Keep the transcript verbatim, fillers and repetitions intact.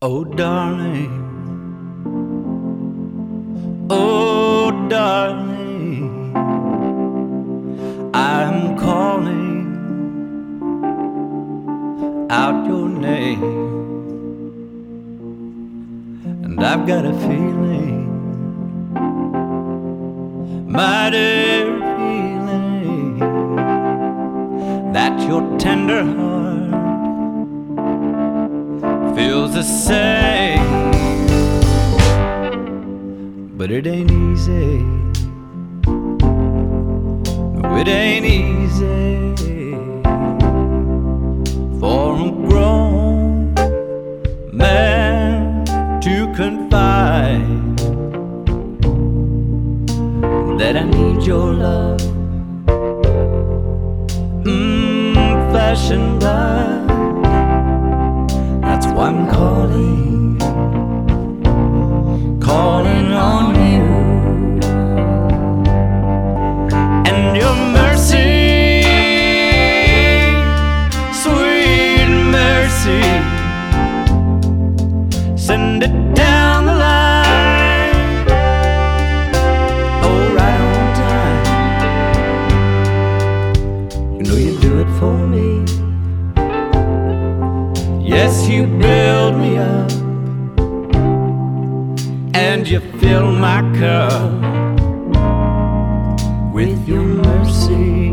Oh, darling, oh, darling, I'm calling out your name, and I've got a feeling, mighty feeling, that your tender heart feels the same. But it ain't easy. No, it ain't easy for a grown man to confide that I need your love, mm, flesh and blood. That's why I'm calling, calling on you, and your mercy, sweet mercy, send it down the line, oh, right on time. You know you do it for me. Yes, you build me up, and you fill my cup with your mercy.